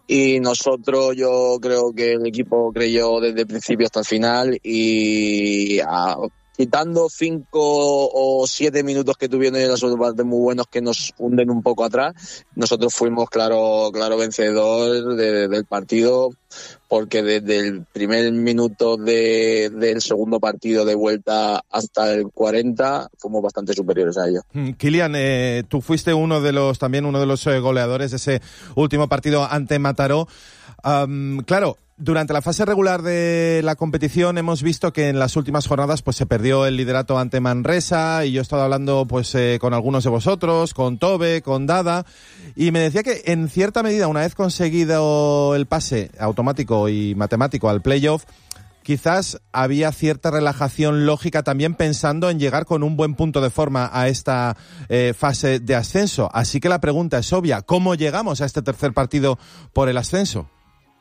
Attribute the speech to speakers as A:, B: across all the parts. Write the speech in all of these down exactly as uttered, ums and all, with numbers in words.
A: y nosotros, yo creo que el equipo creyó desde el principio hasta el final y a, quitando cinco o siete minutos que tuvieron en la segunda parte muy buenos que nos hunden un poco atrás, nosotros fuimos claro claro vencedor de, del partido, porque desde el primer minuto de, del segundo partido de vuelta hasta el cuarenta fuimos bastante superiores a ellos.
B: Kylian, eh, tú fuiste uno de los también uno de los eh, goleadores de ese último partido ante Mataró. Um, claro, durante la fase regular de la competición hemos visto que en las últimas jornadas pues se perdió el liderato ante Manresa, y yo he estado hablando pues eh, con algunos de vosotros, con Tobe, con Dada, y me decía que en cierta medida, una vez conseguido el pase automático y matemático al playoff, quizás había cierta relajación lógica también pensando en llegar con un buen punto de forma a esta eh, fase de ascenso. Así que la pregunta es obvia: ¿cómo llegamos a este tercer partido por el ascenso?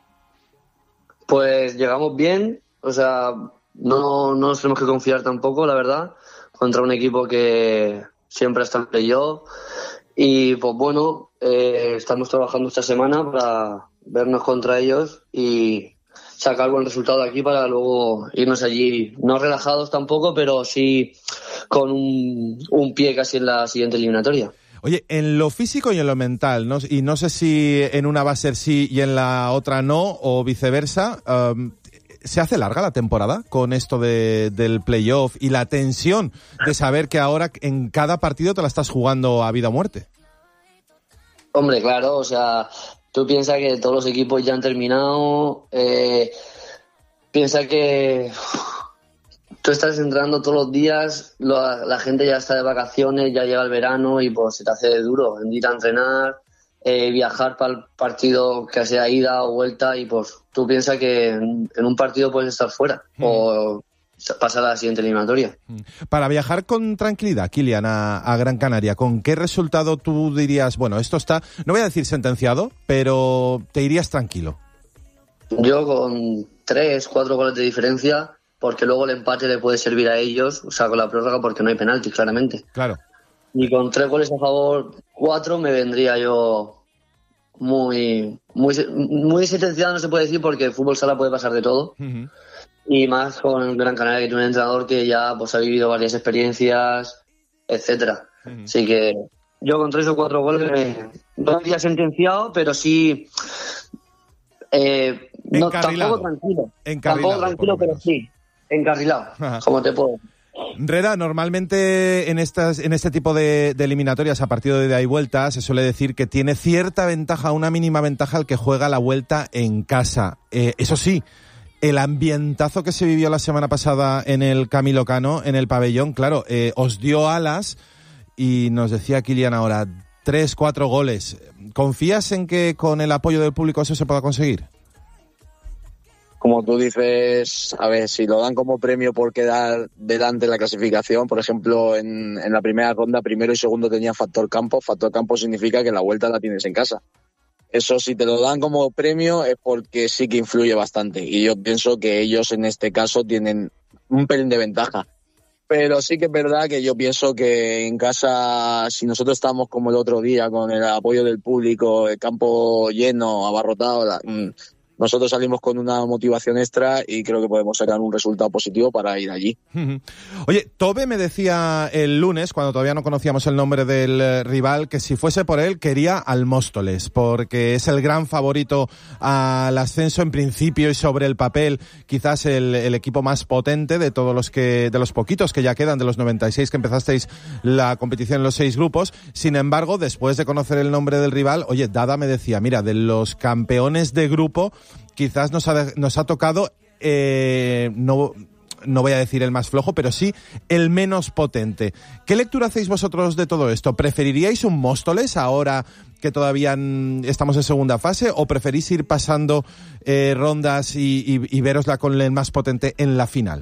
C: Pues llegamos bien, o sea, no, no nos tenemos que confiar tampoco, la verdad, contra un equipo que siempre está en playoff. Y pues bueno, eh, estamos trabajando esta semana para vernos contra ellos y sacar buen resultado aquí para luego irnos allí, no relajados tampoco, pero sí con un, un pie casi en la siguiente eliminatoria.
B: Oye, en lo físico y en lo mental, ¿no? Y no sé si en una va a ser sí y en la otra no, o viceversa, um, ¿se hace larga la temporada con esto de, del playoff y la tensión de saber que ahora en cada partido te la estás jugando a vida o muerte?
C: Hombre, claro, o sea, tú piensas que todos los equipos ya han terminado, eh, piensa que tú estás entrenando todos los días, la, la gente ya está de vacaciones, ya llega el verano y pues se te hace duro en ir a entrenar, eh, viajar para el partido que sea ida o vuelta, y pues tú piensas que en, en un partido puedes estar fuera mm. o pasar a la siguiente eliminatoria.
B: Para viajar con tranquilidad, Kylian, a, a Gran Canaria, ¿con qué resultado tú dirías, bueno, esto está, no voy a decir sentenciado, pero te irías tranquilo?
C: Yo con tres, cuatro goles de diferencia, porque luego el empate le puede servir a ellos, o sea, con la prórroga, porque no hay penaltis, claramente.
B: Claro.
C: Y con tres goles a favor, cuatro, me vendría yo muy muy muy sentenciado, no se puede decir, porque el fútbol sala puede pasar de todo. Uh-huh. Y más con el Gran Canaria, que tiene un entrenador que ya pues ha vivido varias experiencias, etcétera. Uh-huh. Así que yo con tres o cuatro goles eh, no diría sentenciado, pero sí eh, no, tampoco tranquilo. Tampoco tranquilo, pero sí. Encarrilado, Ajá. como te puedo.
B: Reda, normalmente en estas, en este tipo de, de eliminatorias a partido de ida y vuelta se suele decir que tiene cierta ventaja, una mínima ventaja, el que juega la vuelta en casa. Eh, eso sí, el ambientazo que se vivió la semana pasada en el Camilo Cano, en el pabellón, claro, eh, os dio alas, y nos decía Kylian ahora, tres, cuatro goles. ¿Confías en que con el apoyo del público eso se pueda conseguir?
A: Como tú dices, a ver, si lo dan como premio por quedar delante en la clasificación, por ejemplo, en, en la primera ronda, primero y segundo tenían factor campo. Factor campo significa que la vuelta la tienes en casa. Eso, si te lo dan como premio, es porque sí que influye bastante. Y yo pienso que ellos en este caso tienen un pelín de ventaja. Pero sí que es verdad que yo pienso que en casa, si nosotros estamos como el otro día, con el apoyo del público, el campo lleno, abarrotado, la, mmm, nosotros salimos con una motivación extra y creo que podemos sacar un resultado positivo para ir allí.
B: Oye, Tobe me decía el lunes, cuando todavía no conocíamos el nombre del rival, que si fuese por él quería al Móstoles, porque es el gran favorito al ascenso en principio y sobre el papel quizás el, el equipo más potente de todos los que, de los poquitos que ya quedan, de los noventa y seis que empezasteis la competición en los seis grupos. Sin embargo, después de conocer el nombre del rival, oye, Dada me decía, mira, de los campeones de grupo, quizás nos ha, nos ha tocado, eh, no, no voy a decir el más flojo, pero sí el menos potente. ¿Qué lectura hacéis vosotros de todo esto? ¿Preferiríais un Móstoles ahora que todavía estamos en segunda fase, o preferís ir pasando eh, rondas y, y, y verosla con el más potente en la final?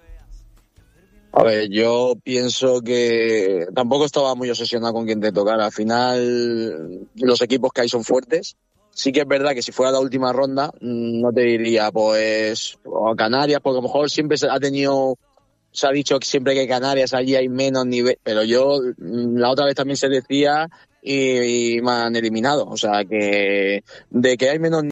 A: A ver, yo pienso que tampoco estaba muy obsesionado con quién te tocara. Al final, los equipos que hay son fuertes. Sí que es verdad que si fuera la última ronda, no te diría, pues, a Canarias, porque a lo mejor siempre se ha tenido, se ha dicho que siempre que Canarias allí hay menos nivel, pero yo, la otra vez también se decía y, y me han eliminado. O sea, que de que hay menos